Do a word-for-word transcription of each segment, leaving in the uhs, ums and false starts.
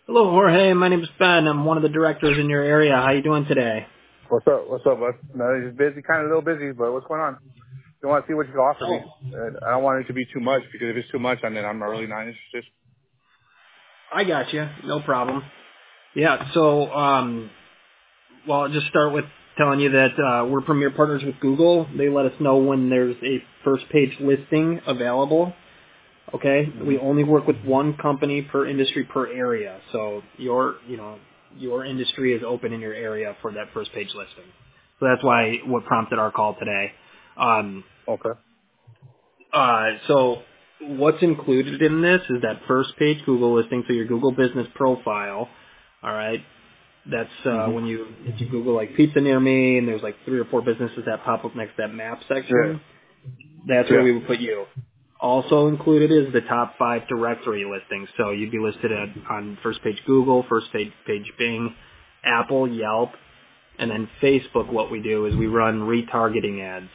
Hello, Jorge. My name is Ben. I'm one of the directors in your area. How you doing today? What's up? What's up, bud? No, just busy, kind of a little busy, but what's going on? I want to see what you can offer me. Oh, Uh, I don't want it to be too much because if it's too much, then I'm really not interested. I got you. No problem. Yeah. So, um, well, I'll just start with telling you that uh, we're premier partners with Google. They let us know when there's a first page listing available. Okay. Mm-hmm. We only work with one company per industry per area. So your, you know, your industry is open in your area for that first page listing. So that's why what prompted our call today. Um, Okay. Uh, so what's included in this is that first page Google listing, so your Google business profile. All right. That's uh, Mm-hmm. when you if you Google like pizza near me, and there's like three or four businesses that pop up next to that map Yeah. section. That's where Yeah. we would put you. Also included is the top five directory listings. So you'd be listed at, on first page Google, first page, page Bing, Apple, Yelp, and then Facebook. What we do is we run retargeting ads.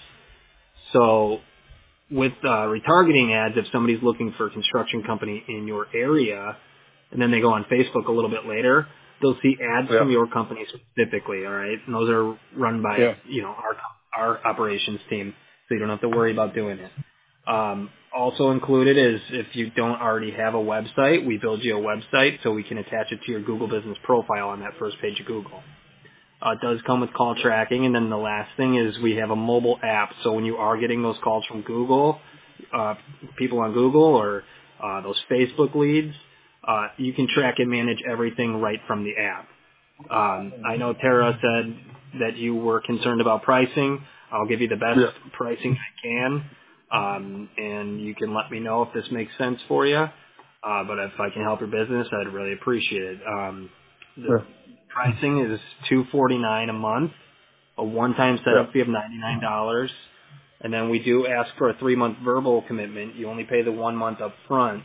So with uh, retargeting ads, if somebody's looking for a construction company in your area, and then they go on Facebook a little bit later, they'll see ads Yeah. from your company specifically, all right? And those are run by, Yeah. you know, our our operations team, so you don't have to worry about doing it. Um, also included is if you don't already have a website, we build you a website so we can attach it to your Google business profile on that first page of Google. Uh, it does come with call tracking, and then the last thing is we have a mobile app. So when you are getting those calls from Google, uh, people on Google or uh, those Facebook leads, uh, you can track and manage everything right from the app. Um, I know Tara said that you were concerned about pricing. I'll give you the best Yeah. pricing I can, um, and you can let me know if this makes sense for you. Uh, but if I can help your business, I'd really appreciate it. Um, the Yeah. pricing is two forty nine a month, a one time Yeah. setup fee of ninety nine dollars, and then we do ask for a three month verbal commitment. You only pay the one month up front,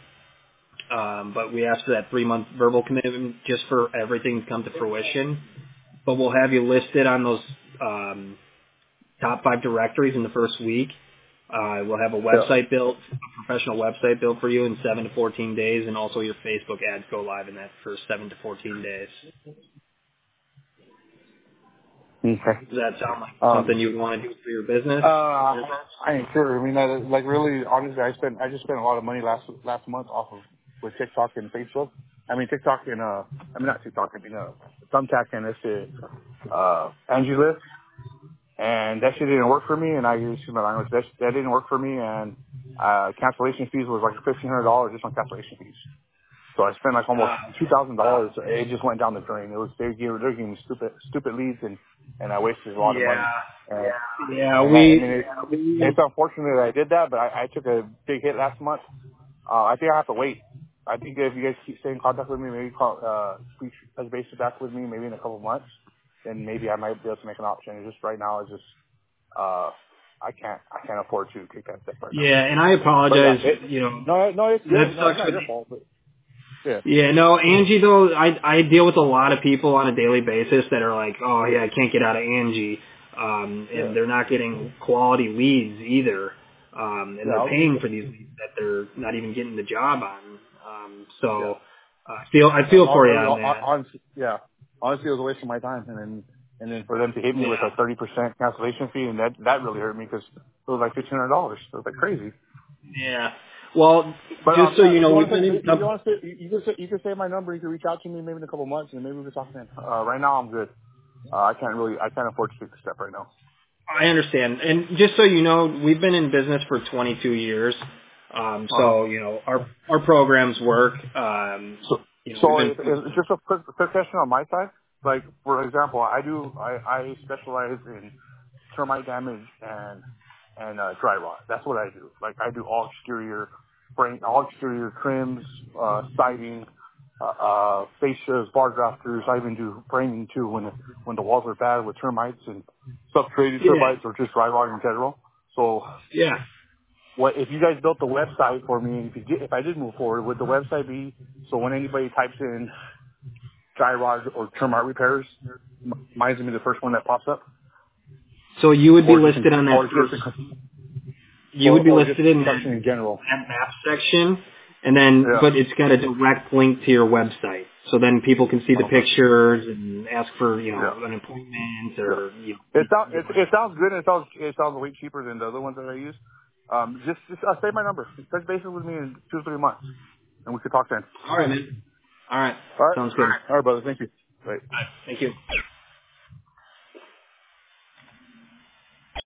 um, but we ask for that three month verbal commitment just for everything to come to fruition. But we'll have you listed on those um, top five directories in the first week. Uh, we'll have a Yeah. website built, a professional website built for you in seven to fourteen days, and also your Facebook ads go live in that first seven to fourteen days. Okay. Does that sound like Um. something you would want to do for your business? Uh, I ain't sure. I mean, I, like really, honestly, I spent, I just spent a lot of money last last month off of with TikTok and Facebook. I mean, TikTok and uh, I mean not TikTok, I mean uh, Thumbtack and this shit, uh, Angie List. And that shit didn't work for me, and I used my language. That, that didn't work for me, and uh, cancellation fees was like fifteen hundred dollars just on cancellation fees. So I spent like almost Uh, two thousand dollars. It just went down the drain. It was they gave they're giving me stupid stupid leads, and and I wasted a lot of money. yeah, And yeah, and I, I we, mean, it, we it's unfortunate that I did that, but I, I took a big hit last month. Uh, I think I have to wait. I think if you guys keep staying in contact with me, maybe call uh, please touch base back with me, maybe in a couple of months, then maybe I might be able to make an option. It's just right now, it's just uh, I can't, I can't afford to take that step right now. yeah, and I But yeah, apologize. it, You know, no, no, it's that good. No, it's sucks not with. your fault. But yeah, Yeah, no, Angie though, I I deal with a lot of people on a daily basis that are like, oh yeah, I can't get out of Angie, um, yeah, and they're not getting quality leads either, um, and yeah. they're I was paying just, for these leads that they're not even getting the job on. Um, yeah. so uh, I feel I Uh, feel for you uh, on uh, that. honestly, yeah. Honestly, it was a waste of my time, and then and then for them to hit me with Yeah. a thirty percent cancellation fee, and that that really hurt me because it was like fifteen hundred dollars. It was like crazy. Yeah. Well, But just um, so yeah, you if you know, want we've to, been in. if you want to, you you can say, you can save my number. You can reach out to me maybe in a couple of months, and maybe we can talk then. Uh, right now, I'm good. Uh, I can't really, I can't afford to take the step right now. I understand, and just so you know, we've been in business for twenty-two years. Um, Uh huh. so you know, our our programs work. Um, So, you know, we've so been. if, if, just a quick, quick question on my side. Like, for example, I do, I, I specialize in termite damage and, and, uh, dry rot. That's what I do. Like, I do all exterior frame, all exterior trims, uh, siding, uh, uh, fascias, bar drafters. I even do framing too when, when the walls are bad with termites and substrated Yeah. termites or just dry rot in general. So, Yeah. what if you guys built the website for me? If you did, if I did move forward, would the website be so when anybody types in dry rod or termite repairs, m- mine's gonna be the first one that pops up, So you would be or just in, listed on that or first. just in, You or would be or just listed in that, construction in general? that map section, And then, Yeah. but it's got a direct link to your website. So then people can see the Okay. pictures and ask for, you know, Yeah. an appointment Yeah. or, you know. It sounds it, it sounds good. And it sounds it sounds way cheaper than the other ones that I use. Um, just just uh, save my number. Touch bases with me in two or three months, and we could talk then. All right, man. All right. All right. Sounds good. All right, brother. Thank you. Right. Thank you.